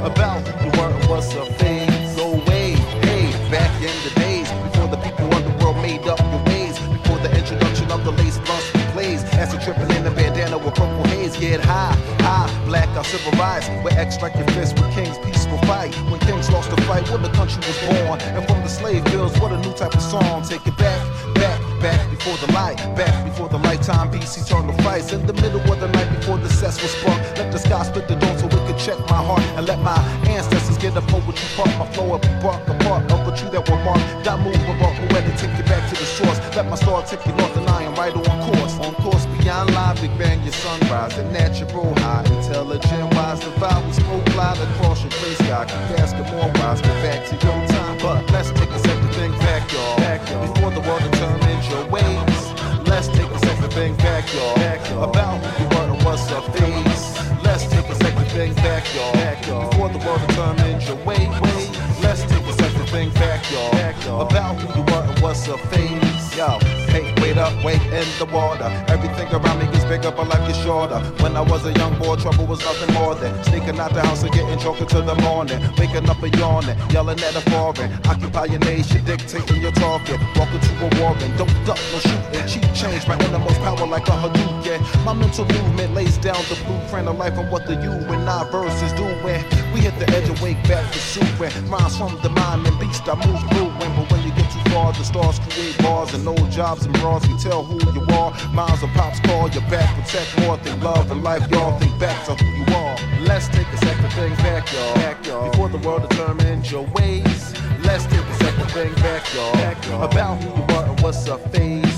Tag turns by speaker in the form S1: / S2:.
S1: about who you were and what's a phase. Go away, hey, back in the days before the people of the world made up your ways, before the introduction of the lace blunts we blaze, acid tripping in a bandana with purple haze. Get high, high, black out civil rights, where X strike your fist with kings, peaceful fight. When kings lost the fight, when the country was born, and from the slave bills, what a new type of song. Take it back, back, back before the light, back before the lifetime beats eternal fights. In the middle of the night before the cess was sprung, let the sky split the dawn so we could check my heart and let my ancestors get a poetry part. My flow up bark, a part of a tree that will mark. That move about poetic, take you back to the source. Let my star take you north and I am right on course beyond live. Big bang your sunrise, a natural high, intelligent wise. The vibe we spoke glide across your gray sky. Keep asking more wise, get back to your time. But let's take a second, think back, y'all. Before the world determines your ways. Let's take a second, think back, y'all. About who you were and what's up phase. Let's take a second, think back, y'all. Before the world determines your ways. Let's take a second, think back, y'all. About who you were and what's up phase. Yo, hey, wait up, wait in the water. Everything around me gets bigger, but life gets shorter. When I was a young boy, trouble was nothing more than sneaking out the house and getting drunk until the morning. Waking up and yawning, yelling at a foreign. Occupy your nation, dictating your talking. Walking to a war and don't duck, no shooting. Cheat change my innermost power like a Hadouken. My mental movement lays down the blueprint of life and what the you and I verses doing. We hit the edge and wake back pursuing. Rhymes from the mind and beast I move through. But when you get too far, the stars create bars and old jobs and bras. We tell who you are. Miles and pops call you back. Protect more, think love and life. Y'all think back to who you are. Let's take a second, think back, y'all. Before the world determines your ways. Let's take a second, think back, y'all. About who you are and what's up phase.